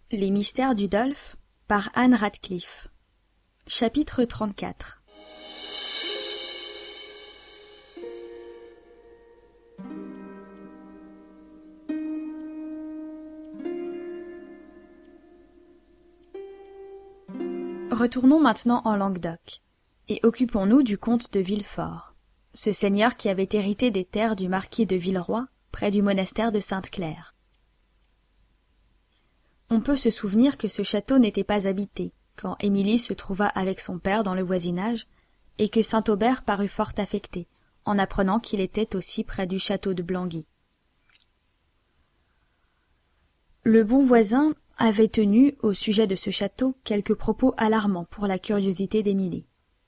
Les mystères du Dolph par Anne Radcliffe. Chapitre 34. Retournons maintenant en Languedoc, et occupons-nous du comte de Villefort, ce seigneur qui avait hérité des terres du marquis de Villeroy, près du monastère de Sainte-Claire. On peut se souvenir que ce château n'était pas habité, quand Émilie se trouva avec son père dans le voisinage, et que Saint-Aubert parut fort affecté, en apprenant qu'il était aussi près du château de Blangy. Le bon voisin avait tenu, au sujet de ce château, quelques propos alarmants pour la curiosité d'Émilie.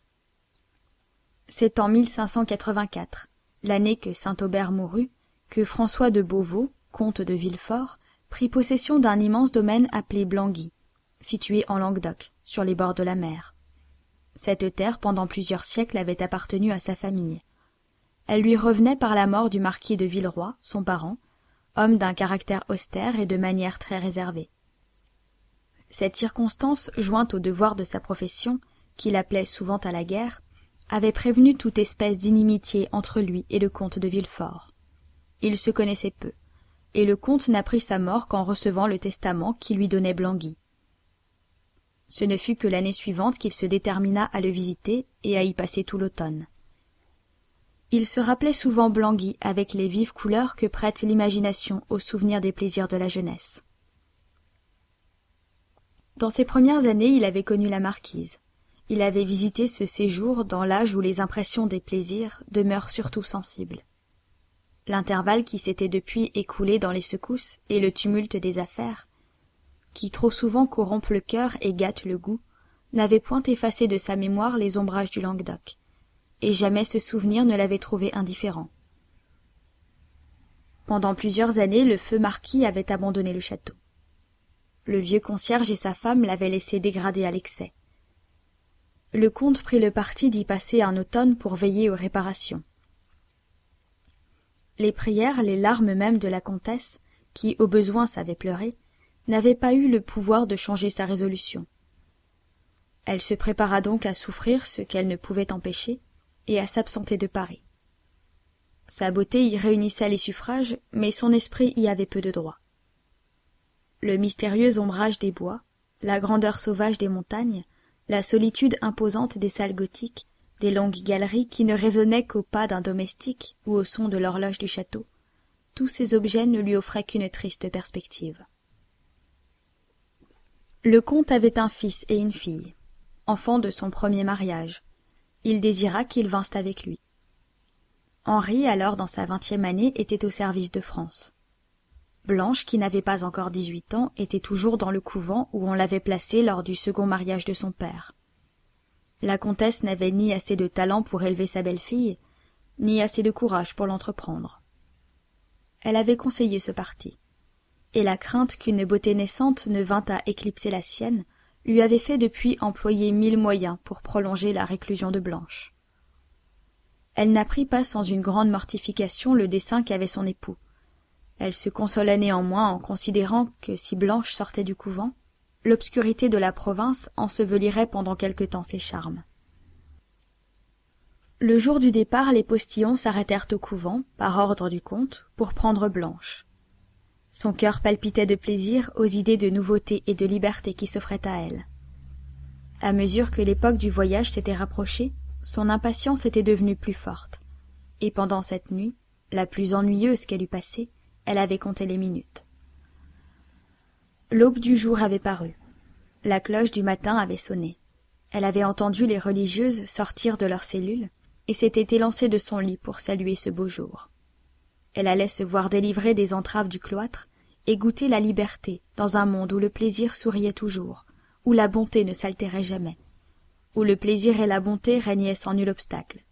C'est en 1584, l'année que Saint-Aubert mourut, que François de Beauvau, comte de Villefort, prit possession d'un immense domaine appelé Blangy, situé en Languedoc, sur les bords de la mer. Cette terre, pendant plusieurs siècles, avait appartenu à sa famille. Elle lui revenait par la mort du marquis de Villeroy, son parent, homme d'un caractère austère et de manières très réservées. Cette circonstance, jointe au devoir de sa profession, qui l'appelait souvent à la guerre, avait prévenu toute espèce d'inimitié entre lui et le comte de Villefort. Ils se connaissaient peu, et le comte n'apprit sa mort qu'en recevant le testament qui lui donnait Blangy. Ce ne fut que l'année suivante qu'il se détermina à le visiter et à y passer tout l'automne. Il se rappelait souvent Blangy avec les vives couleurs que prête l'imagination au souvenir des plaisirs de la jeunesse. Dans ses premières années, il avait connu la marquise. Il avait visité ce séjour dans l'âge où les impressions des plaisirs demeurent surtout sensibles. L'intervalle qui s'était depuis écoulé dans les secousses et le tumulte des affaires, qui trop souvent corrompent le cœur et gâtent le goût, n'avait point effacé de sa mémoire les ombrages du Languedoc, et jamais ce souvenir ne l'avait trouvé indifférent. Pendant plusieurs années, le feu marquis avait abandonné le château. Le vieux concierge et sa femme l'avaient laissé dégrader à l'excès. Le comte prit le parti d'y passer un automne pour veiller aux réparations. Les prières, les larmes même de la comtesse, qui au besoin savait pleurer, n'avaient pas eu le pouvoir de changer sa résolution. Elle se prépara donc à souffrir ce qu'elle ne pouvait empêcher, et à s'absenter de Paris. Sa beauté y réunissait les suffrages, mais son esprit y avait peu de droit. Le mystérieux ombrage des bois, la grandeur sauvage des montagnes, la solitude imposante des salles gothiques, des longues galeries qui ne résonnaient qu'au pas d'un domestique ou au son de l'horloge du château, tous ces objets ne lui offraient qu'une triste perspective. Le comte avait un fils et une fille, enfants de son premier mariage. Il désira qu'ils vinssent avec lui. Henri, alors dans sa 20e année, était au service de France. Blanche, qui n'avait pas encore 18 ans, était toujours dans le couvent où on l'avait placée lors du second mariage de son père. La comtesse n'avait ni assez de talent pour élever sa belle-fille, ni assez de courage pour l'entreprendre. Elle avait conseillé ce parti, et la crainte qu'une beauté naissante ne vînt à éclipser la sienne lui avait fait depuis employer 1000 moyens pour prolonger la réclusion de Blanche. Elle n'apprit pas sans une grande mortification le dessein qu'avait son époux. Elle se consolait néanmoins en considérant que si Blanche sortait du couvent, l'obscurité de la province ensevelirait pendant quelque temps ses charmes. Le jour du départ, les postillons s'arrêtèrent au couvent, par ordre du comte, pour prendre Blanche. Son cœur palpitait de plaisir aux idées de nouveauté et de liberté qui s'offraient à elle. À mesure que l'époque du voyage s'était rapprochée, son impatience était devenue plus forte, et pendant cette nuit, la plus ennuyeuse qu'elle eût passée, elle avait compté les minutes. L'aube du jour avait paru. La cloche du matin avait sonné. Elle avait entendu les religieuses sortir de leurs cellules et s'était élancée de son lit pour saluer ce beau jour. Elle allait se voir délivrer des entraves du cloître et goûter la liberté dans un monde où le plaisir souriait toujours, où la bonté ne s'altérait jamais, où le plaisir et la bonté régnaient sans nul obstacle.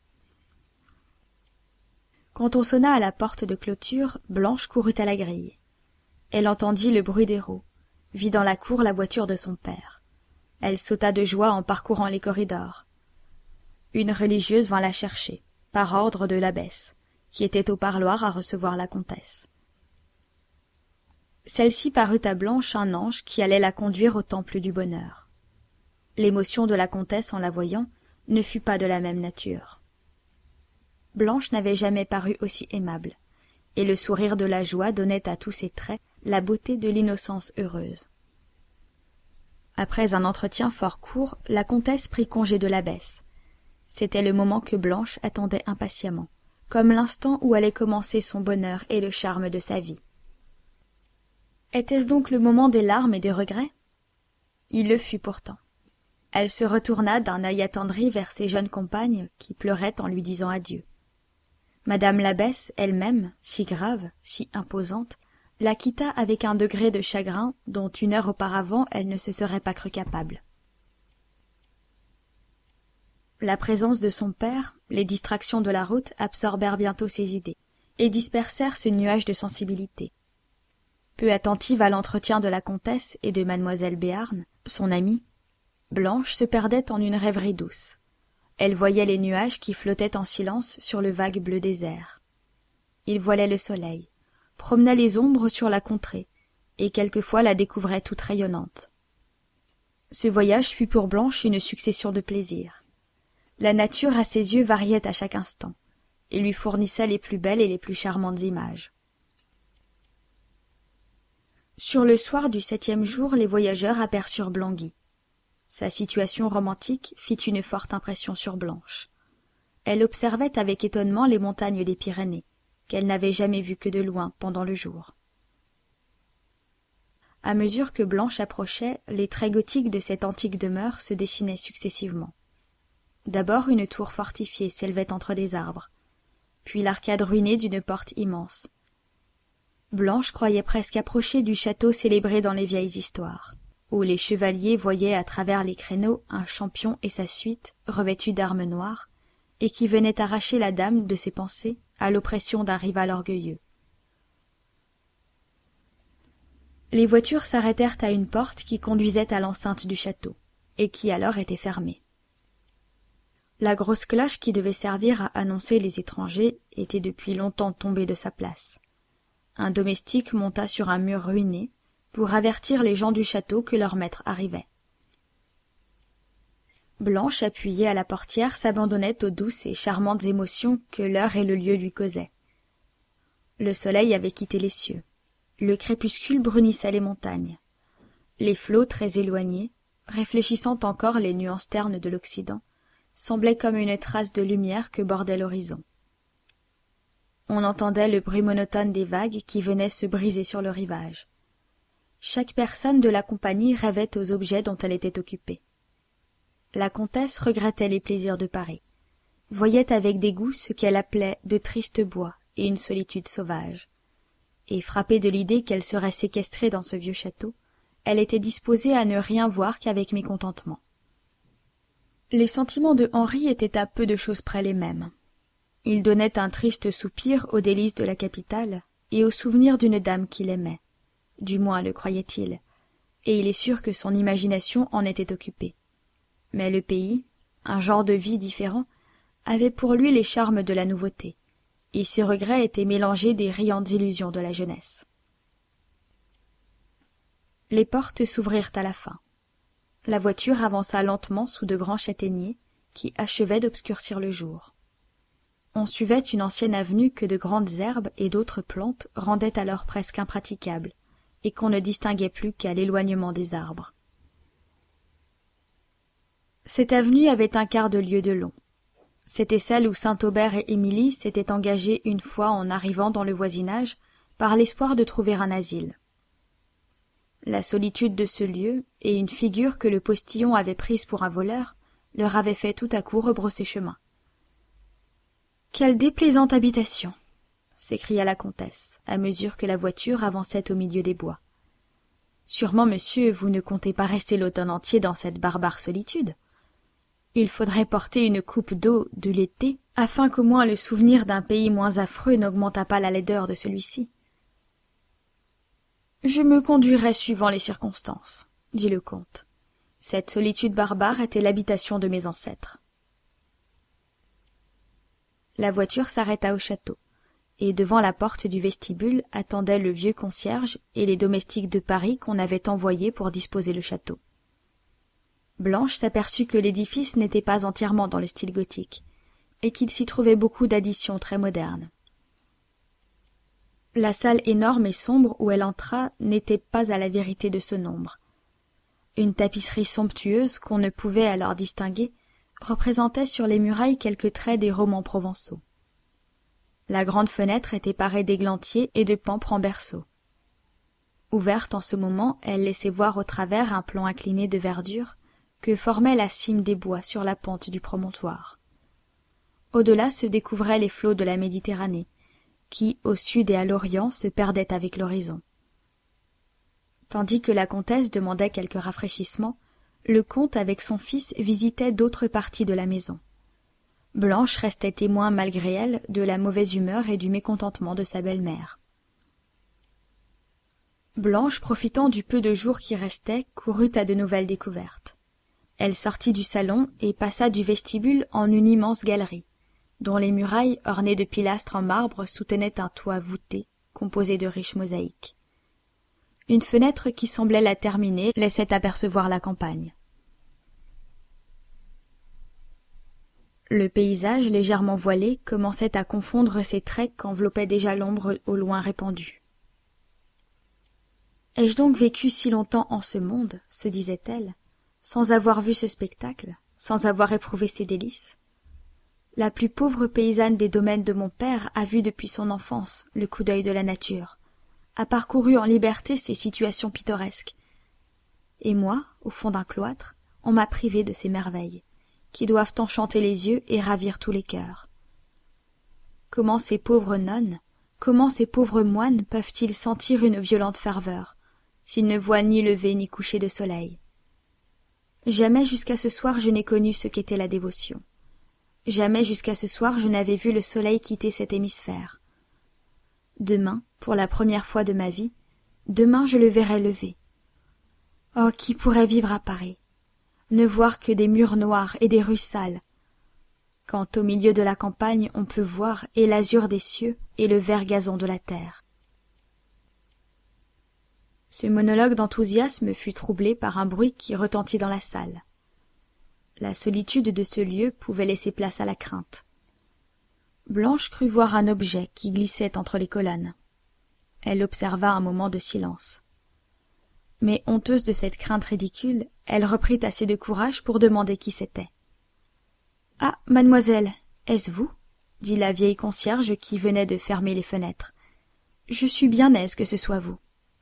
Quand on sonna à la porte de clôture, Blanche courut à la grille. Elle entendit le bruit des roues, vit dans la cour la voiture de son père. Elle sauta de joie en parcourant les corridors. Une religieuse vint la chercher, par ordre de l'abbesse, qui était au parloir à recevoir la comtesse. Celle-ci parut à Blanche un ange qui allait la conduire au temple du bonheur. L'émotion de la comtesse en la voyant ne fut pas de la même nature. Blanche n'avait jamais paru aussi aimable, et le sourire de la joie donnait à tous ses traits la beauté de l'innocence heureuse. Après un entretien fort court, la comtesse prit congé de l'abbesse. C'était le moment que Blanche attendait impatiemment, comme l'instant où allait commencer son bonheur et le charme de sa vie. Était-ce donc le moment des larmes et des regrets? Il le fut pourtant. Elle se retourna d'un œil attendri vers ses jeunes compagnes qui pleuraient en lui disant adieu. Madame l'abbesse elle-même, si grave, si imposante, la quitta avec un degré de chagrin dont une heure auparavant elle ne se serait pas crue capable. La présence de son père, les distractions de la route absorbèrent bientôt ses idées et dispersèrent ce nuage de sensibilité. Peu attentive à l'entretien de la comtesse et de mademoiselle Béarn, son amie, Blanche se perdait en une rêverie douce. Elle voyait les nuages qui flottaient en silence sur le vague bleu désert. Il voilait le soleil, promenait les ombres sur la contrée, et quelquefois la découvrait toute rayonnante. Ce voyage fut pour Blanche une succession de plaisirs. La nature à ses yeux variait à chaque instant, et lui fournissait les plus belles et les plus charmantes images. Sur le soir du 7e jour, les voyageurs aperçurent Blangy. Sa situation romantique fit une forte impression sur Blanche. Elle observait avec étonnement les montagnes des Pyrénées, qu'elle n'avait jamais vues que de loin pendant le jour. À mesure que Blanche approchait, les traits gothiques de cette antique demeure se dessinaient successivement. D'abord une tour fortifiée s'élevait entre des arbres, puis l'arcade ruinée d'une porte immense. Blanche croyait presque approcher du château célébré dans les vieilles histoires, où les chevaliers voyaient à travers les créneaux un champion et sa suite revêtus d'armes noires, et qui venaient arracher la dame de ses pensées à l'oppression d'un rival orgueilleux. Les voitures s'arrêtèrent à une porte qui conduisait à l'enceinte du château, et qui alors était fermée. La grosse cloche qui devait servir à annoncer les étrangers était depuis longtemps tombée de sa place. Un domestique monta sur un mur ruiné pour avertir les gens du château que leur maître arrivait. Blanche, appuyée à la portière, s'abandonnait aux douces et charmantes émotions que l'heure et le lieu lui causaient. Le soleil avait quitté les cieux. Le crépuscule brunissait les montagnes. Les flots très éloignés, réfléchissant encore les nuances ternes de l'Occident, semblaient comme une trace de lumière que bordait l'horizon. On entendait le bruit monotone des vagues qui venaient se briser sur le rivage. Chaque personne de la compagnie rêvait aux objets dont elle était occupée. La comtesse regrettait les plaisirs de Paris, voyait avec dégoût ce qu'elle appelait de tristes bois et une solitude sauvage, et frappée de l'idée qu'elle serait séquestrée dans ce vieux château, elle était disposée à ne rien voir qu'avec mécontentement. Les sentiments de Henri étaient à peu de choses près les mêmes. Il donnait un triste soupir aux délices de la capitale et au souvenir d'une dame qu'il aimait, du moins le croyait-il, et il est sûr que son imagination en était occupée. Mais le pays, un genre de vie différent, avait pour lui les charmes de la nouveauté, et ses regrets étaient mélangés des riantes illusions de la jeunesse. Les portes s'ouvrirent à la fin. La voiture avança lentement sous de grands châtaigniers qui achevaient d'obscurcir le jour. On suivait une ancienne avenue que de grandes herbes et d'autres plantes rendaient alors presque impraticable, et qu'on ne distinguait plus qu'à l'éloignement des arbres. Cette avenue avait un quart de lieue de long. C'était celle où Saint-Aubert et Émilie s'étaient engagés une fois en arrivant dans le voisinage par l'espoir de trouver un asile. La solitude de ce lieu et une figure que le postillon avait prise pour un voleur leur avaient fait tout à coup rebrousser chemin. « Quelle déplaisante habitation !» s'écria la comtesse, à mesure que la voiture avançait au milieu des bois. « Sûrement, monsieur, vous ne comptez pas rester l'automne entier dans cette barbare solitude. Il faudrait porter une coupe d'eau de l'été, afin qu'au moins le souvenir d'un pays moins affreux n'augmentât pas la laideur de celui-ci. »« Je me conduirai suivant les circonstances, » dit le comte. « Cette solitude barbare était l'habitation de mes ancêtres. » La voiture s'arrêta au château, et devant la porte du vestibule attendaient le vieux concierge et les domestiques de Paris qu'on avait envoyés pour disposer le château. Blanche s'aperçut que l'édifice n'était pas entièrement dans le style gothique, et qu'il s'y trouvait beaucoup d'additions très modernes. La salle énorme et sombre où elle entra n'était pas à la vérité de ce nombre. Une tapisserie somptueuse qu'on ne pouvait alors distinguer représentait sur les murailles quelques traits des romans provençaux. La grande fenêtre était parée d'églantiers et de pampres en berceau. Ouverte en ce moment, elle laissait voir au travers un plan incliné de verdure que formait la cime des bois sur la pente du promontoire. Au-delà se découvraient les flots de la Méditerranée, qui, au sud et à l'orient, se perdaient avec l'horizon. Tandis que la comtesse demandait quelques rafraîchissements, le comte avec son fils visitait d'autres parties de la maison. Blanche restait témoin malgré elle de la mauvaise humeur et du mécontentement de sa belle-mère. Blanche, profitant du peu de jour qui restait, courut à de nouvelles découvertes. Elle sortit du salon et passa du vestibule en une immense galerie, dont les murailles ornées de pilastres en marbre soutenaient un toit voûté, composé de riches mosaïques. Une fenêtre qui semblait la terminer laissait apercevoir la campagne. Le paysage, légèrement voilé, commençait à confondre ses traits qu'enveloppait déjà l'ombre au loin répandue. « Ai-je donc vécu si longtemps en ce monde, se disait-elle, sans avoir vu ce spectacle, sans avoir éprouvé ses délices? La plus pauvre paysanne des domaines de mon père a vu depuis son enfance le coup d'œil de la nature, a parcouru en liberté ces situations pittoresques. Et moi, au fond d'un cloître, on m'a privé de ces merveilles, qui doivent enchanter les yeux et ravir tous les cœurs. Comment ces pauvres nonnes, comment ces pauvres moines peuvent-ils sentir une violente ferveur, s'ils ne voient ni lever ni coucher de soleil? Jamais jusqu'à ce soir je n'ai connu ce qu'était la dévotion. Jamais jusqu'à ce soir je n'avais vu le soleil quitter cet hémisphère. Demain, pour la première fois de ma vie, demain je le verrai lever. Oh, qui pourrait vivre à Paris? Ne voir que des murs noirs et des rues sales, quand au milieu de la campagne on peut voir et l'azur des cieux et le vert gazon de la terre. Ce monologue d'enthousiasme fut troublé par un bruit qui retentit dans la salle. La solitude de ce lieu pouvait laisser place à la crainte. Blanche crut voir un objet qui glissait entre les colonnes. Elle observa un moment de silence. Mais honteuse de cette crainte ridicule, elle reprit assez de courage pour demander qui c'était. « Ah, mademoiselle, est-ce vous ?» dit la vieille concierge qui venait de fermer les fenêtres. « Je suis bien aise que ce soit vous. »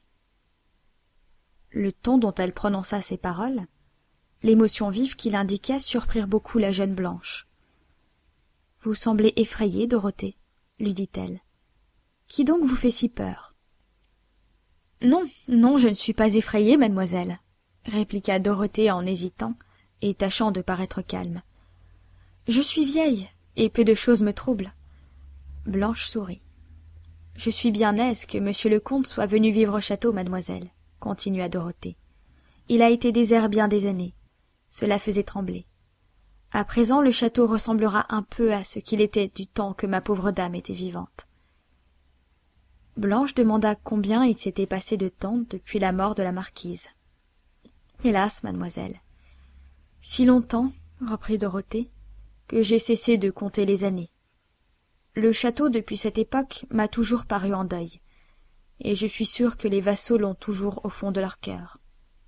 Le ton dont elle prononça ces paroles, l'émotion vive qui l'indiquait surprirent beaucoup la jeune Blanche. « Vous semblez effrayée, Dorothée, » lui dit-elle. « Qui donc vous fait si peur ?»« Non, non, je ne suis pas effrayée, mademoiselle, » répliqua Dorothée en hésitant et tâchant de paraître calme. « Je suis vieille, et peu de choses me troublent. » Blanche sourit. « Je suis bien aise que monsieur le comte soit venu vivre au château, mademoiselle, » continua Dorothée. « Il a été désert bien des années. Cela faisait trembler. À présent, le château ressemblera un peu à ce qu'il était du temps que ma pauvre dame était vivante. » Blanche demanda combien il s'était passé de temps depuis la mort de la marquise. « Hélas, mademoiselle, si longtemps, reprit Dorothée, que j'ai cessé de compter les années. Le château, depuis cette époque, m'a toujours paru en deuil, et je suis sûre que les vassaux l'ont toujours au fond de leur cœur. »«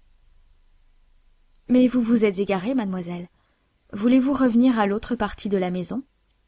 Mais vous vous êtes égarée, mademoiselle. Voulez-vous revenir à l'autre partie de la maison ?»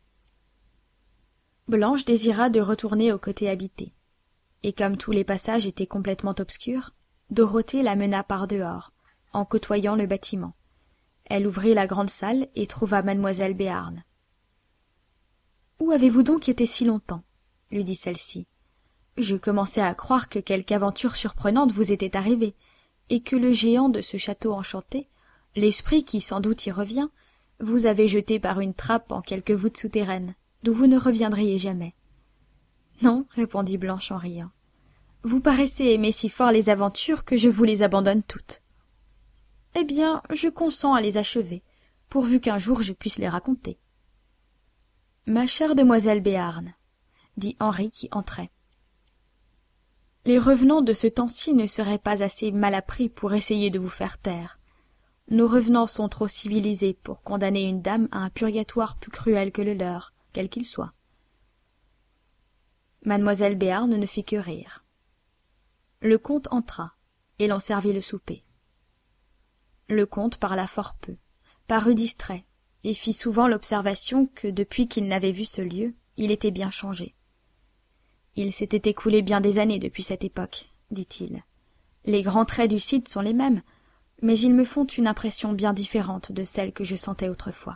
Blanche désira de retourner au côté habité. Et comme tous les passages étaient complètement obscurs, Dorothée la mena par dehors, en côtoyant le bâtiment. Elle ouvrit la grande salle et trouva mademoiselle Béarn. « Où avez-vous donc été si longtemps ?» lui dit celle-ci. « Je commençais à croire que quelque aventure surprenante vous était arrivée, et que le géant de ce château enchanté, l'esprit qui sans doute y revient, vous avait jeté par une trappe en quelque voûte souterraine, d'où vous ne reviendriez jamais. » « Non, » répondit Blanche en riant. « Vous paraissez aimer si fort les aventures que je vous les abandonne toutes. »« Eh bien, je consens à les achever, pourvu qu'un jour je puisse les raconter. »« Ma chère demoiselle Béarn, dit Henri qui entrait. Les revenants de ce temps-ci ne seraient pas assez mal appris pour essayer de vous faire taire. Nos revenants sont trop civilisés pour condamner une dame à un purgatoire plus cruel que le leur, quel qu'il soit. Mademoiselle Béarn ne fit que rire. Le comte entra, et l'on servit le souper. Le comte parla fort peu, parut distrait, et fit souvent l'observation que depuis qu'il n'avait vu ce lieu, il était bien changé. Il s'était écoulé bien des années depuis cette époque, dit-il. Les grands traits du site sont les mêmes, mais ils me font une impression bien différente de celle que je sentais autrefois.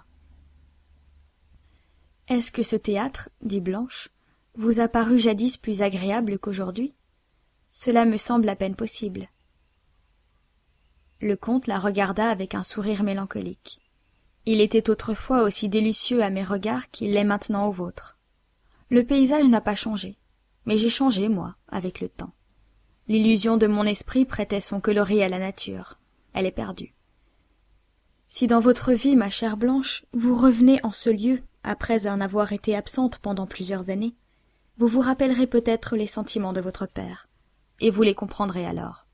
« Est-ce que ce théâtre, dit Blanche, vous a paru jadis plus agréable qu'aujourd'hui? Cela me semble à peine possible. » Le comte la regarda avec un sourire mélancolique. Il était autrefois aussi délicieux à mes regards qu'il l'est maintenant aux vôtres. Le paysage n'a pas changé, mais j'ai changé, moi, avec le temps. L'illusion de mon esprit prêtait son coloris à la nature. Elle est perdue. Si dans votre vie, ma chère Blanche, vous revenez en ce lieu, après en avoir été absente pendant plusieurs années, vous vous rappellerez peut-être les sentiments de votre père, et vous les comprendrez alors.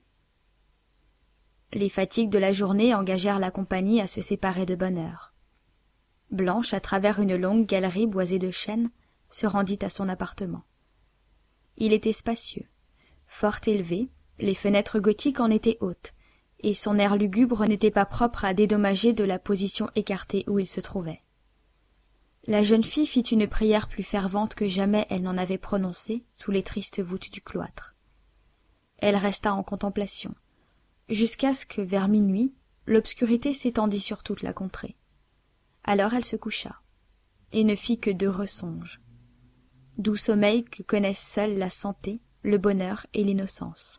Les fatigues de la journée engagèrent la compagnie à se séparer de bonne heure. Blanche, à travers une longue galerie boisée de chênes, se rendit à son appartement. Il était spacieux, fort élevé, les fenêtres gothiques en étaient hautes, et son air lugubre n'était pas propre à dédommager de la position écartée où il se trouvait. La jeune fille fit une prière plus fervente que jamais elle n'en avait prononcée sous les tristes voûtes du cloître. Elle resta en contemplation, jusqu'à ce que, vers minuit, l'obscurité s'étendit sur toute la contrée. Alors elle se coucha, et ne fit que d'heureux songes. Doux sommeil que connaissent seuls la santé, le bonheur et l'innocence.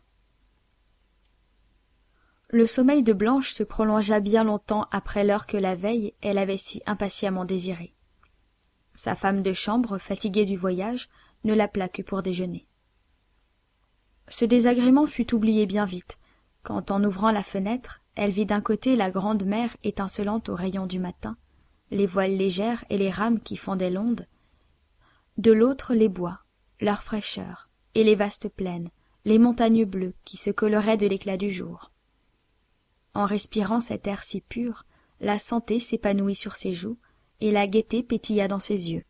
Le sommeil de Blanche se prolongea bien longtemps après l'heure que la veille elle avait si impatiemment désirée. Sa femme de chambre, fatiguée du voyage, ne l'appela que pour déjeuner. Ce désagrément fut oublié bien vite, quand, en ouvrant la fenêtre, elle vit d'un côté la grande mer étincelante aux rayons du matin, les voiles légères et les rames qui fendaient l'onde, de l'autre les bois, leur fraîcheur, et les vastes plaines, les montagnes bleues qui se coloraient de l'éclat du jour. En respirant cet air si pur, la santé s'épanouit sur ses joues, et la gaieté pétilla dans ses yeux.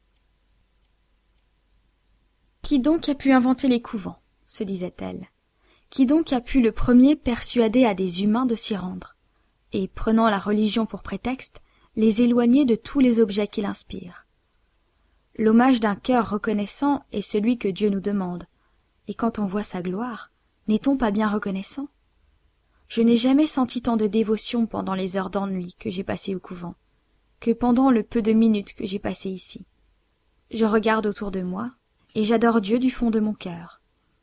« Qui donc a pu inventer les couvents ?» se disait-elle. « Qui donc a pu le premier persuader à des humains de s'y rendre, et, prenant la religion pour prétexte, les éloigner de tous les objets qui l'inspirent? L'hommage d'un cœur reconnaissant est celui que Dieu nous demande, et quand on voit sa gloire, n'est-on pas bien reconnaissant? Je n'ai jamais senti tant de dévotion pendant les heures d'ennui que j'ai passées au couvent, que pendant le peu de minutes que j'ai passées ici. Je regarde autour de moi, et j'adore Dieu du fond de mon cœur. »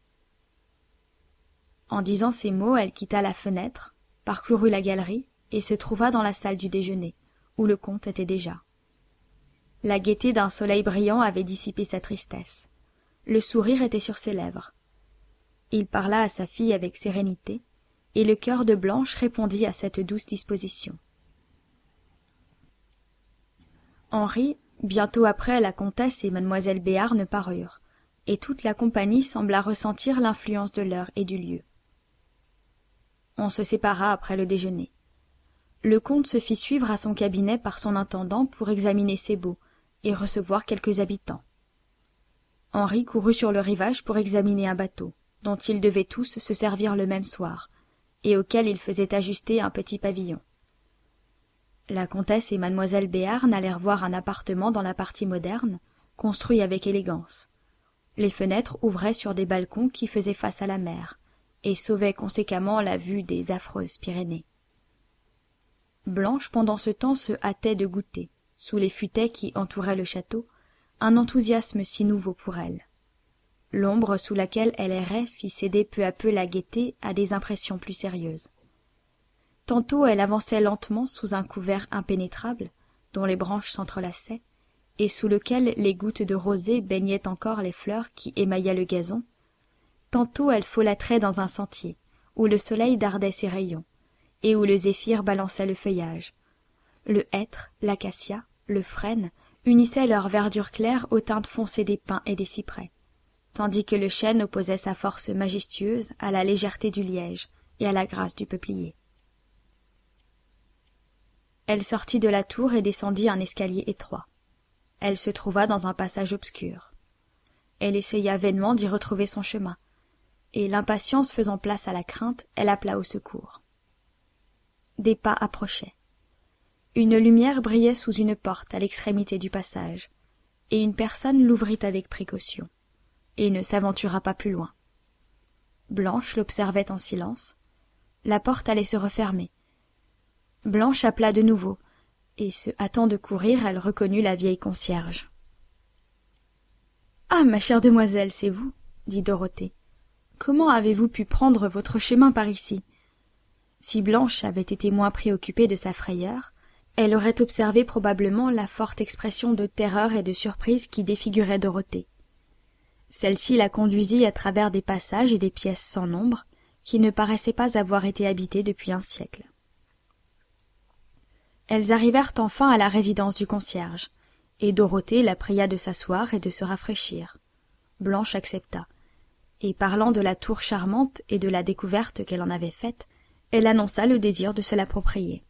En disant ces mots, elle quitta la fenêtre, parcourut la galerie, et se trouva dans la salle du déjeuner, où le comte était déjà. La gaieté d'un soleil brillant avait dissipé sa tristesse. Le sourire était sur ses lèvres. Il parla à sa fille avec sérénité, et le cœur de Blanche répondit à cette douce disposition. Henri, bientôt après, la comtesse et mademoiselle Béarn parurent, et toute la compagnie sembla ressentir l'influence de l'heure et du lieu. On se sépara après le déjeuner. Le comte se fit suivre à son cabinet par son intendant pour examiner ses baux et recevoir quelques habitants. Henri courut sur le rivage pour examiner un bateau, dont ils devaient tous se servir le même soir, et auquel il faisait ajuster un petit pavillon. La comtesse et mademoiselle Béarn allèrent voir un appartement dans la partie moderne, construit avec élégance. Les fenêtres ouvraient sur des balcons qui faisaient face à la mer, et sauvaient conséquemment la vue des affreuses Pyrénées. Blanche, pendant ce temps, se hâtait de goûter, sous les futaies qui entouraient le château, un enthousiasme si nouveau pour elle. L'ombre sous laquelle elle errait fit céder peu à peu la gaieté à des impressions plus sérieuses. Tantôt elle avançait lentement sous un couvert impénétrable, dont les branches s'entrelaçaient, et sous lequel les gouttes de rosée baignaient encore les fleurs qui émaillaient le gazon. Tantôt elle folâtrait dans un sentier, où le soleil dardait ses rayons, et où le zéphyr balançait le feuillage. Le hêtre, l'acacia, le frêne unissaient leur verdure claire aux teintes foncées des pins et des cyprès, tandis que le chêne opposait sa force majestueuse à la légèreté du liège et à la grâce du peuplier. Elle sortit de la tour et descendit un escalier étroit. Elle se trouva dans un passage obscur. Elle essaya vainement d'y retrouver son chemin, et l'impatience faisant place à la crainte, elle appela au secours. Des pas approchaient. Une lumière brillait sous une porte à l'extrémité du passage, et une personne l'ouvrit avec précaution, et ne s'aventura pas plus loin. Blanche l'observait en silence. La porte allait se refermer. Blanche appela de nouveau, et se hâtant de courir, elle reconnut la vieille concierge. « Ah, ma chère demoiselle, c'est vous, » dit Dorothée. « Comment avez-vous pu prendre votre chemin par ici ?» Si Blanche avait été moins préoccupée de sa frayeur, elle aurait observé probablement la forte expression de terreur et de surprise qui défigurait Dorothée. Celle-ci la conduisit à travers des passages et des pièces sans nombre, qui ne paraissaient pas avoir été habitées depuis un siècle. Elles arrivèrent enfin à la résidence du concierge, et Dorothée la pria de s'asseoir et de se rafraîchir. Blanche accepta, et parlant de la tour charmante et de la découverte qu'elle en avait faite, elle annonça le désir de se l'approprier.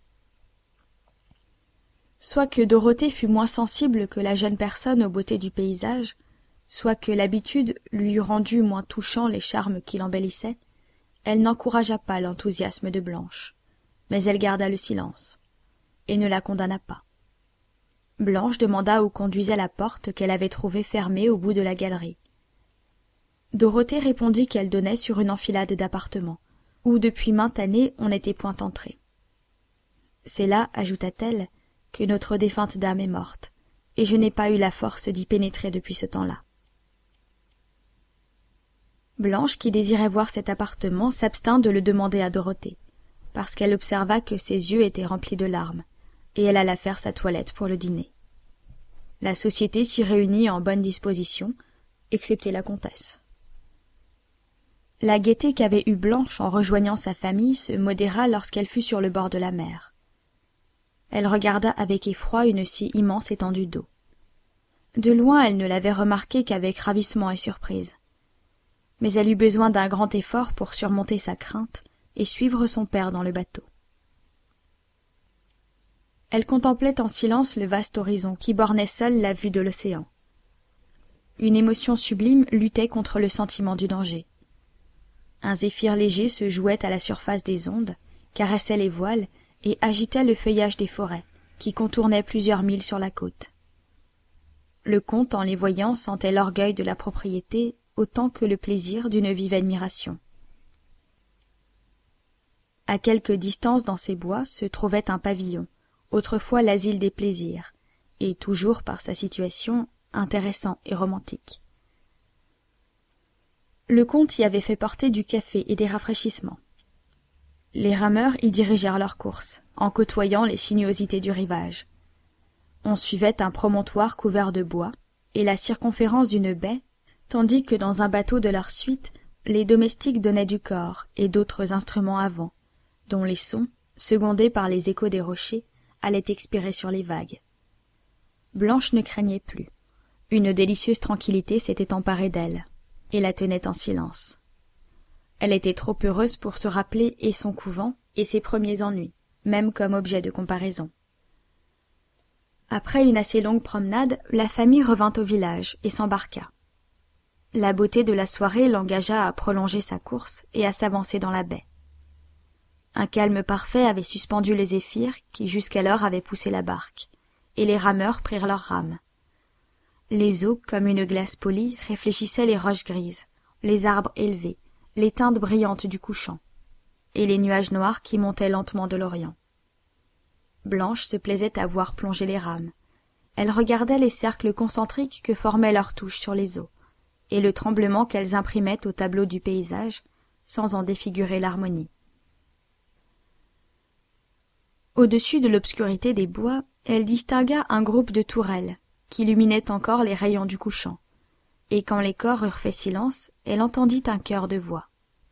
Soit que Dorothée fût moins sensible que la jeune personne aux beautés du paysage, soit que l'habitude lui eût rendu moins touchants les charmes qui l'embellissaient, elle n'encouragea pas l'enthousiasme de Blanche, mais elle garda le silence, et ne la condamna pas. Blanche demanda où conduisait la porte qu'elle avait trouvée fermée au bout de la galerie. Dorothée répondit qu'elle donnait sur une enfilade d'appartements, où depuis maintes années on n'était point entré. C'est là, ajouta-t-elle, que notre défunte dame est morte, et je n'ai pas eu la force d'y pénétrer depuis ce temps-là. Blanche, qui désirait voir cet appartement, s'abstint de le demander à Dorothée, parce qu'elle observa que ses yeux étaient remplis de larmes, et elle alla faire sa toilette pour le dîner. La société s'y réunit en bonne disposition, excepté la comtesse. La gaieté qu'avait eue Blanche en rejoignant sa famille se modéra lorsqu'elle fut sur le bord de la mer. Elle regarda avec effroi une si immense étendue d'eau. De loin, elle ne l'avait remarquée qu'avec ravissement et surprise. Mais elle eut besoin d'un grand effort pour surmonter sa crainte et suivre son père dans le bateau. Elle contemplait en silence le vaste horizon qui bornait seul la vue de l'océan. Une émotion sublime luttait contre le sentiment du danger. Un zéphyr léger se jouait à la surface des ondes, caressait les voiles et agitait le feuillage des forêts, qui contournaient plusieurs milles sur la côte. Le comte, en les voyant, sentait l'orgueil de la propriété autant que le plaisir d'une vive admiration. À quelque distance dans ces bois se trouvait un pavillon, autrefois l'asile des plaisirs, et toujours par sa situation intéressant et romantique. Le comte y avait fait porter du café et des rafraîchissements. Les rameurs y dirigèrent leur course, en côtoyant les sinuosités du rivage. On suivait un promontoire couvert de bois et la circonférence d'une baie, tandis que dans un bateau de leur suite, les domestiques donnaient du cor et d'autres instruments à vent, dont les sons, secondés par les échos des rochers, allaient expirer sur les vagues. Blanche ne craignait plus. Une délicieuse tranquillité s'était emparée d'elle, et la tenait en silence. Elle était trop heureuse pour se rappeler et son couvent et ses premiers ennuis, même comme objet de comparaison. Après une assez longue promenade, la famille revint au village et s'embarqua. La beauté de la soirée l'engagea à prolonger sa course et à s'avancer dans la baie. Un calme parfait avait suspendu les zéphyrs qui jusqu'alors avaient poussé la barque, et les rameurs prirent leurs rames. Les eaux, comme une glace polie, réfléchissaient les roches grises, les arbres élevés, les teintes brillantes du couchant, et les nuages noirs qui montaient lentement de l'Orient. Blanche se plaisait à voir plonger les rames. Elle regardait les cercles concentriques que formaient leurs touches sur les eaux, et le tremblement qu'elles imprimaient au tableau du paysage, sans en défigurer l'harmonie. Au-dessus de l'obscurité des bois, elle distingua un groupe de tourelles, qui illuminaient encore les rayons du couchant, et quand les corps eurent fait silence, elle entendit un chœur de voix.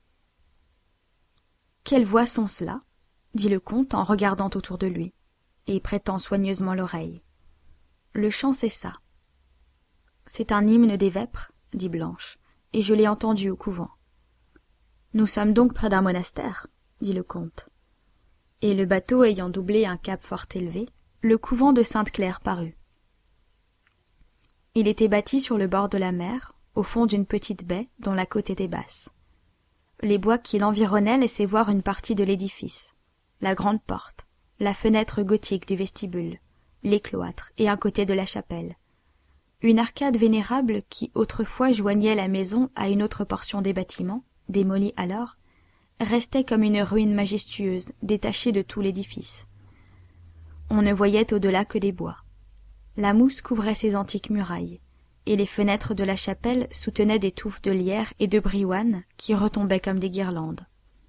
« Quelles voix sont cela ?» dit le comte en regardant autour de lui, et prêtant soigneusement l'oreille. Le chant cessa. « C'est un hymne des vêpres, dit Blanche, et je l'ai entendu au couvent. »« Nous sommes donc près d'un monastère, dit le comte. Et le bateau ayant doublé un cap fort élevé, le couvent de Sainte-Claire parut. Il était bâti sur le bord de la mer, au fond d'une petite baie dont la côte était basse. Les bois qui l'environnaient laissaient voir une partie de l'édifice, la grande porte, la fenêtre gothique du vestibule, les cloîtres et un côté de la chapelle. Une arcade vénérable qui autrefois joignait la maison à une autre portion des bâtiments, démolie alors, restait comme une ruine majestueuse détachée de tout l'édifice. On ne voyait au-delà que des bois. La mousse couvrait ces antiques murailles, et les fenêtres de la chapelle soutenaient des touffes de lierre et de briouane qui retombaient comme des guirlandes.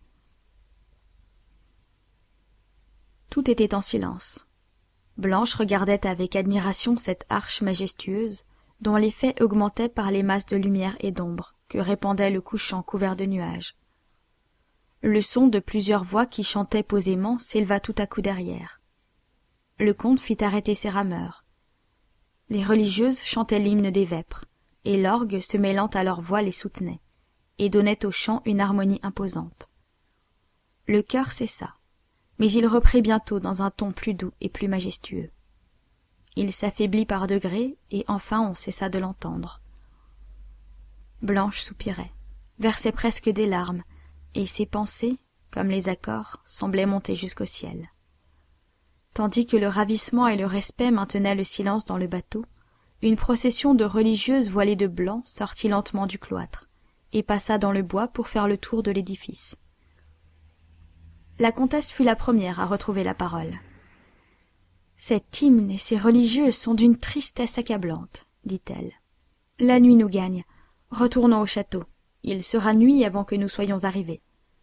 Tout était en silence. Blanche regardait avec admiration cette arche majestueuse, dont l'effet augmentait par les masses de lumière et d'ombre que répandait le couchant couvert de nuages. Le son de plusieurs voix qui chantaient posément s'éleva tout à coup derrière. Le comte fit arrêter ses rameurs. Les religieuses chantaient l'hymne des vêpres, et l'orgue, se mêlant à leur voix, les soutenait, et donnait au chant une harmonie imposante. Le chœur cessa, mais il reprit bientôt dans un ton plus doux et plus majestueux. Il s'affaiblit par degrés, et enfin on cessa de l'entendre. Blanche soupirait, versait presque des larmes, et ses pensées, comme les accords, semblaient monter jusqu'au ciel. Tandis que le ravissement et le respect maintenaient le silence dans le bateau, une procession de religieuses voilées de blanc sortit lentement du cloître, et passa dans le bois pour faire le tour de l'édifice. La comtesse fut la première à retrouver la parole. « Cet hymne et ces religieuses sont d'une tristesse accablante, dit-elle. La nuit nous gagne. Retournons au château. Il sera nuit avant que nous soyons arrivés. »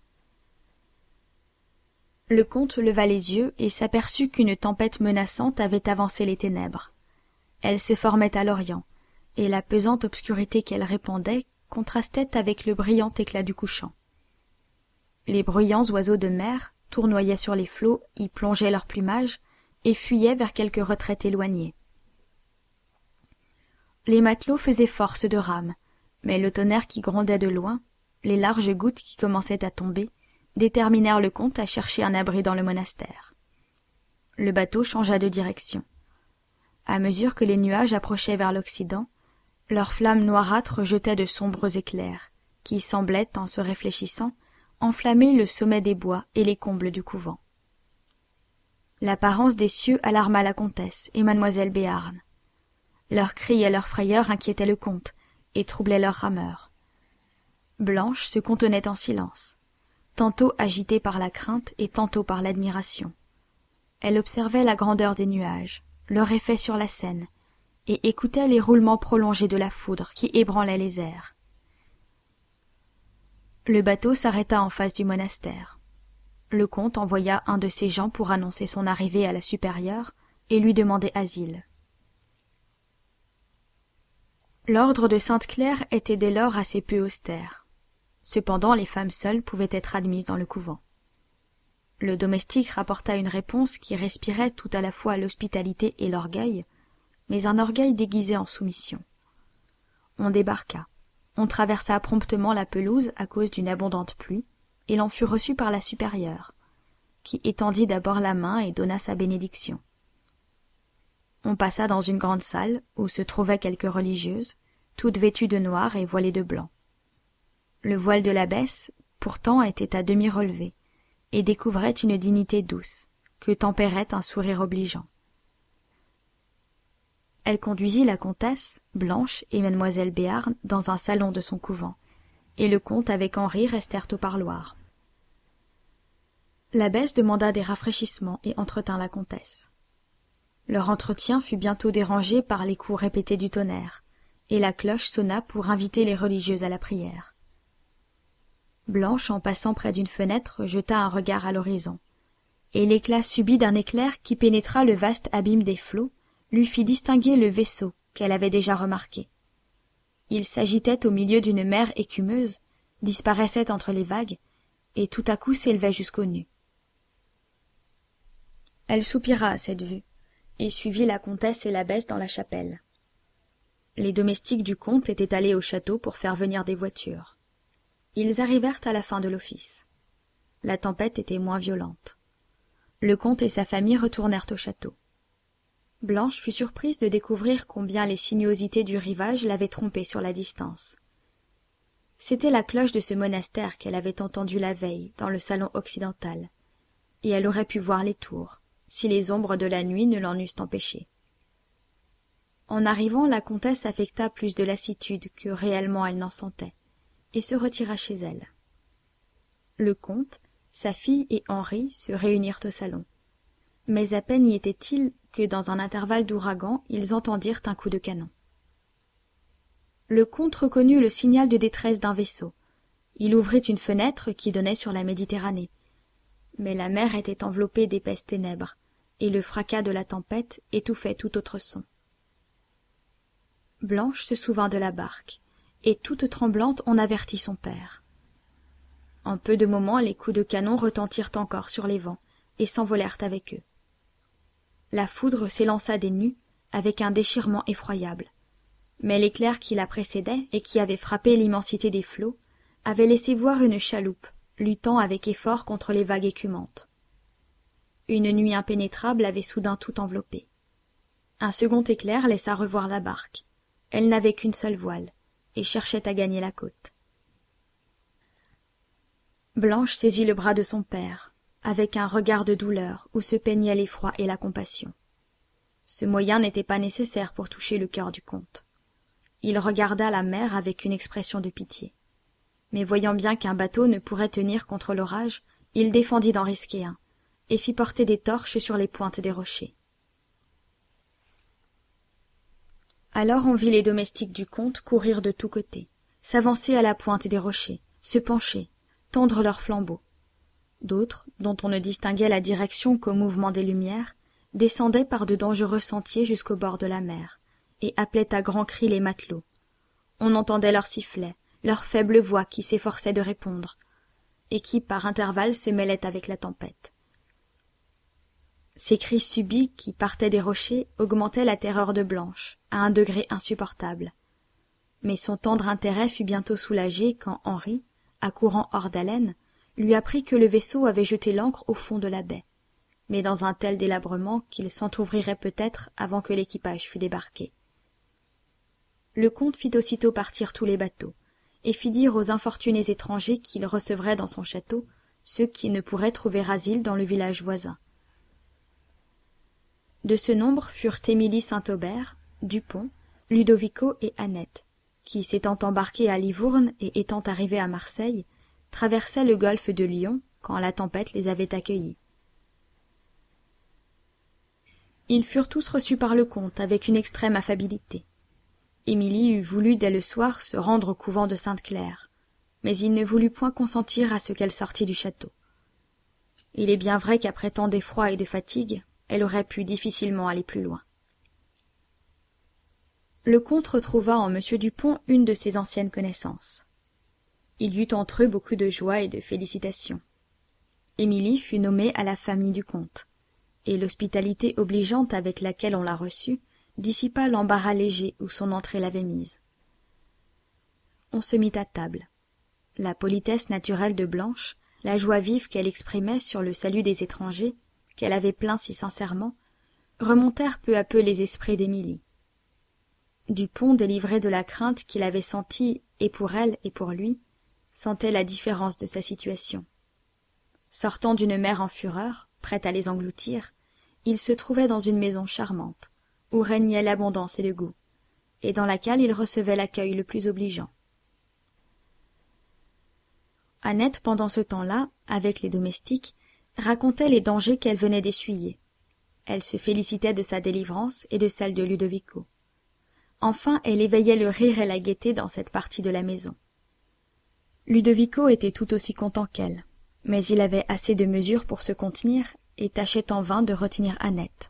Le comte leva les yeux et s'aperçut qu'une tempête menaçante avait avancé les ténèbres. Elle se formait à l'orient, et la pesante obscurité qu'elle répandait contrastait avec le brillant éclat du couchant. Les bruyants oiseaux de mer tournoyaient sur les flots, y plongeaient leur plumage et fuyaient vers quelque retraite éloignée. Les matelots faisaient force de rames, mais le tonnerre qui grondait de loin, les larges gouttes qui commençaient à tomber, déterminèrent le comte à chercher un abri dans le monastère. Le bateau changea de direction. À mesure que les nuages approchaient vers l'Occident, leurs flammes noirâtres jetaient de sombres éclairs, qui semblaient, en se réfléchissant, enflammer le sommet des bois et les combles du couvent. L'apparence des cieux alarma la comtesse et mademoiselle Béarn. Leurs cris et leurs frayeurs inquiétaient le comte et troublaient leurs rameurs. Blanche se contenait en silence, tantôt agitée par la crainte et tantôt par l'admiration. Elle observait la grandeur des nuages, leur effet sur la Seine, et écoutait les roulements prolongés de la foudre qui ébranlait les airs. Le bateau s'arrêta en face du monastère. Le comte envoya un de ses gens pour annoncer son arrivée à la supérieure et lui demander asile. L'ordre de Sainte-Claire était dès lors assez peu austère. Cependant, les femmes seules pouvaient être admises dans le couvent. Le domestique rapporta une réponse qui respirait tout à la fois l'hospitalité et l'orgueil, mais un orgueil déguisé en soumission. On débarqua. On traversa promptement la pelouse à cause d'une abondante pluie, et l'on fut reçu par la supérieure, qui étendit d'abord la main et donna sa bénédiction. On passa dans une grande salle où se trouvaient quelques religieuses, toutes vêtues de noir et voilées de blanc. Le voile de l'abbesse, pourtant, était à demi relevé, et découvrait une dignité douce, que tempérait un sourire obligeant. Elle conduisit la comtesse, Blanche et mademoiselle Béarn dans un salon de son couvent, et le comte avec Henri restèrent au parloir. L'abbesse demanda des rafraîchissements et entretint la comtesse. Leur entretien fut bientôt dérangé par les coups répétés du tonnerre, et la cloche sonna pour inviter les religieuses à la prière. Blanche, en passant près d'une fenêtre, jeta un regard à l'horizon, et l'éclat subit d'un éclair qui pénétra le vaste abîme des flots lui fit distinguer le vaisseau qu'elle avait déjà remarqué. Il s'agitait au milieu d'une mer écumeuse, disparaissait entre les vagues, et tout à coup s'élevait jusqu'aux nues. Elle soupira à cette vue, et suivit la comtesse et l'abbesse dans la chapelle. Les domestiques du comte étaient allés au château pour faire venir des voitures. Ils arrivèrent à la fin de l'office. La tempête était moins violente. Le comte et sa famille retournèrent au château. Blanche fut surprise de découvrir combien les sinuosités du rivage l'avaient trompée sur la distance. C'était la cloche de ce monastère qu'elle avait entendue la veille dans le salon occidental, et elle aurait pu voir les tours, si les ombres de la nuit ne l'en eussent empêchée. En arrivant, la comtesse affecta plus de lassitude que réellement elle n'en sentait, et se retira chez elle. Le comte, sa fille et Henri se réunirent au salon. Mais à peine y étaient-ils que, dans un intervalle d'ouragan, ils entendirent un coup de canon. Le comte reconnut le signal de détresse d'un vaisseau. Il ouvrit une fenêtre qui donnait sur la Méditerranée. Mais la mer était enveloppée d'épaisses ténèbres, et le fracas de la tempête étouffait tout autre son. Blanche se souvint de la barque, et toute tremblante on avertit son père. En peu de moments, les coups de canon retentirent encore sur les vents, et s'envolèrent avec eux. La foudre s'élança des nues, avec un déchirement effroyable. Mais l'éclair qui la précédait, et qui avait frappé l'immensité des flots, avait laissé voir une chaloupe, luttant avec effort contre les vagues écumantes. Une nuit impénétrable avait soudain tout enveloppé. Un second éclair laissa revoir la barque. Elle n'avait qu'une seule voile, et cherchait à gagner la côte. Blanche saisit le bras de son père, avec un regard de douleur où se peignaient l'effroi et la compassion. Ce moyen n'était pas nécessaire pour toucher le cœur du comte. Il regarda la mer avec une expression de pitié. Mais voyant bien qu'un bateau ne pourrait tenir contre l'orage, il défendit d'en risquer un, et fit porter des torches sur les pointes des rochers. Alors on vit les domestiques du comte courir de tous côtés, s'avancer à la pointe des rochers, se pencher, tendre leurs flambeaux. D'autres, dont on ne distinguait la direction qu'au mouvement des lumières, descendaient par de dangereux sentiers jusqu'au bord de la mer, et appelaient à grands cris les matelots. On entendait leurs sifflets, leurs faibles voix qui s'efforçaient de répondre, et qui par intervalles se mêlaient avec la tempête. Ces cris subits qui partaient des rochers augmentaient la terreur de Blanche, à un degré insupportable. Mais son tendre intérêt fut bientôt soulagé quand Henri, accourant hors d'haleine, lui apprit que le vaisseau avait jeté l'ancre au fond de la baie, mais dans un tel délabrement qu'il s'entr'ouvrirait peut-être avant que l'équipage fût débarqué. Le comte fit aussitôt partir tous les bateaux, et fit dire aux infortunés étrangers qu'il recevrait dans son château ceux qui ne pourraient trouver asile dans le village voisin. De ce nombre furent Émilie Saint-Aubert, Dupont, Ludovico et Annette, qui, s'étant embarqués à Livourne et étant arrivés à Marseille, traversaient le golfe de Lion quand la tempête les avait accueillis. Ils furent tous reçus par le comte avec une extrême affabilité. Émilie eût voulu dès le soir se rendre au couvent de Sainte-Claire, mais il ne voulut point consentir à ce qu'elle sortît du château. Il est bien vrai qu'après tant d'effroi et de fatigue, elle aurait pu difficilement aller plus loin. Le comte retrouva en M. Dupont une de ses anciennes connaissances. Il y eut entre eux beaucoup de joie et de félicitations. Émilie fut nommée à la famille du comte, et l'hospitalité obligeante avec laquelle on la reçut dissipa l'embarras léger où son entrée l'avait mise. On se mit à table. La politesse naturelle de Blanche, la joie vive qu'elle exprimait sur le salut des étrangers, qu'elle avait plaint si sincèrement, remontèrent peu à peu les esprits d'Émilie. Dupont, délivré de la crainte qu'il avait sentie et pour elle et pour lui, sentait la différence de sa situation. Sortant d'une mer en fureur, prête à les engloutir, il se trouvait dans une maison charmante, où régnait l'abondance et le goût, et dans laquelle il recevait l'accueil le plus obligeant. Annette, pendant ce temps-là, avec les domestiques, racontait les dangers qu'elle venait d'essuyer. Elle se félicitait de sa délivrance et de celle de Ludovico. Enfin, elle éveillait le rire et la gaieté dans cette partie de la maison. Ludovico était tout aussi content qu'elle, mais il avait assez de mesure pour se contenir et tâchait en vain de retenir Annette.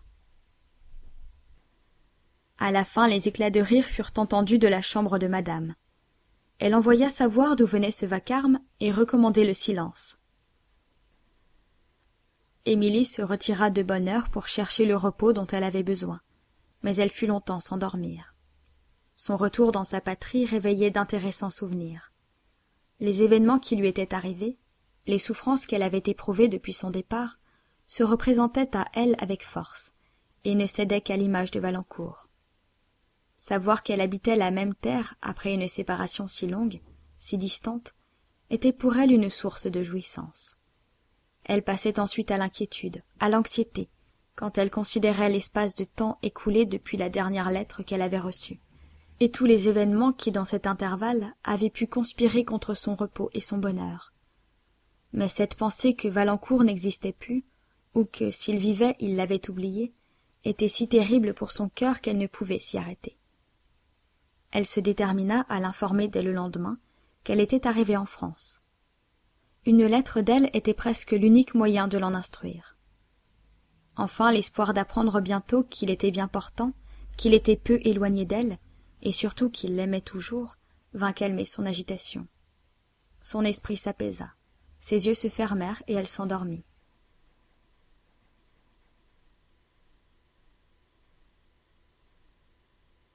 À la fin, les éclats de rire furent entendus de la chambre de madame. Elle envoya savoir d'où venait ce vacarme et recommandait le silence. Émilie se retira de bonne heure pour chercher le repos dont elle avait besoin, mais elle fut longtemps sans dormir. Son retour dans sa patrie réveillait d'intéressants souvenirs. Les événements qui lui étaient arrivés, les souffrances qu'elle avait éprouvées depuis son départ, se représentaient à elle avec force, et ne cédaient qu'à l'image de Valancourt. Savoir qu'elle habitait la même terre après une séparation si longue, si distante, était pour elle une source de jouissance. Elle passait ensuite à l'inquiétude, à l'anxiété, quand elle considérait l'espace de temps écoulé depuis la dernière lettre qu'elle avait reçue, et tous les événements qui, dans cet intervalle, avaient pu conspirer contre son repos et son bonheur. Mais cette pensée que Valancourt n'existait plus, ou que, s'il vivait, il l'avait oublié, était si terrible pour son cœur qu'elle ne pouvait s'y arrêter. Elle se détermina à l'informer dès le lendemain qu'elle était arrivée en France. Une lettre d'elle était presque l'unique moyen de l'en instruire. Enfin, l'espoir d'apprendre bientôt qu'il était bien portant, qu'il était peu éloigné d'elle, et surtout qu'il l'aimait toujours, vint calmer son agitation. Son esprit s'apaisa, ses yeux se fermèrent et elle s'endormit.